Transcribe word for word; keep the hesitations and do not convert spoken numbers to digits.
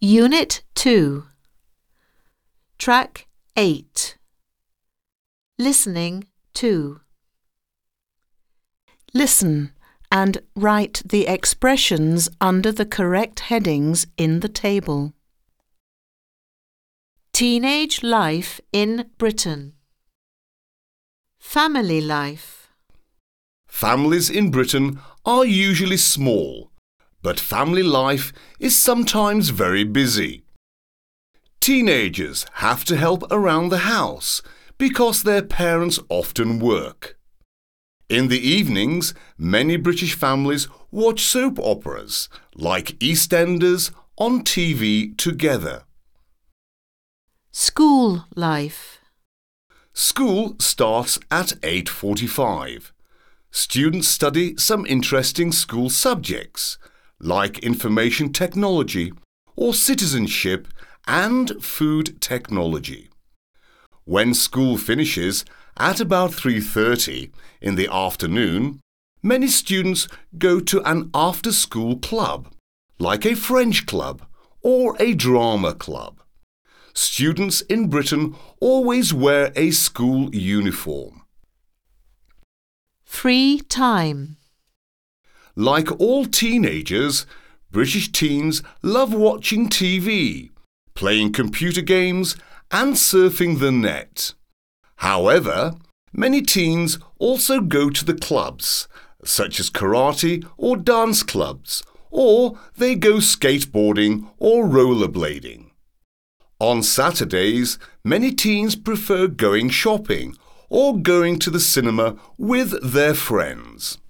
Unit two, Track eight. Listening two. Listen and write the expressions under the correct headings in the table. Teenage life in Britain. Family life. Families in Britain are usually small, but family life is sometimes very busy. Teenagers have to help around the house because their parents often work. In the evenings, many British families watch soap operas like EastEnders on T V together. School life. School starts at eight forty-five. Students study some interesting school subjects like information technology or citizenship and food technology. When school finishes at about three thirty in the afternoon, many students go to an after-school club, like a French club or a drama club. Students in Britain always wear a school uniform. Free time. Like all teenagers, British teens love watching T V, playing computer games and surfing the net. However, many teens also go to the clubs, such as karate or dance clubs, or they go skateboarding or rollerblading. On Saturdays, many teens prefer going shopping or going to the cinema with their friends.